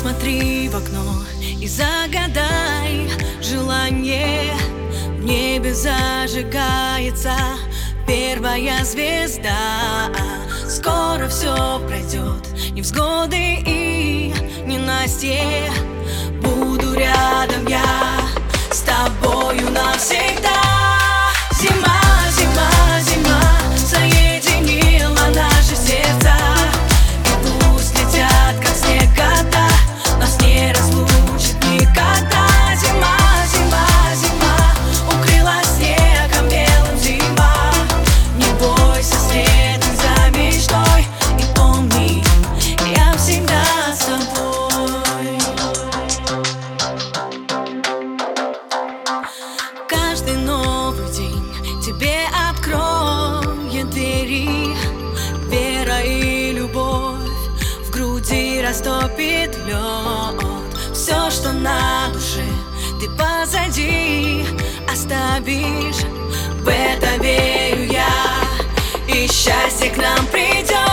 Посмотри в окно и загадай желание. В небе зажигается первая звезда. Скоро все пройдет, невзгоды и ненастье. Буду рядом я с тобою навсегда. Зима, зима, зима соединила наши сердца. И пусть летят, как снег, года, нас не разлучит никогда. Зима, зима, зима укрыла снегом белым зима. Не бойся, следуй за мечтой и помни, я всегда с тобой. Каждый новый день тебе откроет двери. Вера и любовь в груди растопит лед. Все, что на душе, ты позади оставишь. В это верю я, и счастье к нам придет.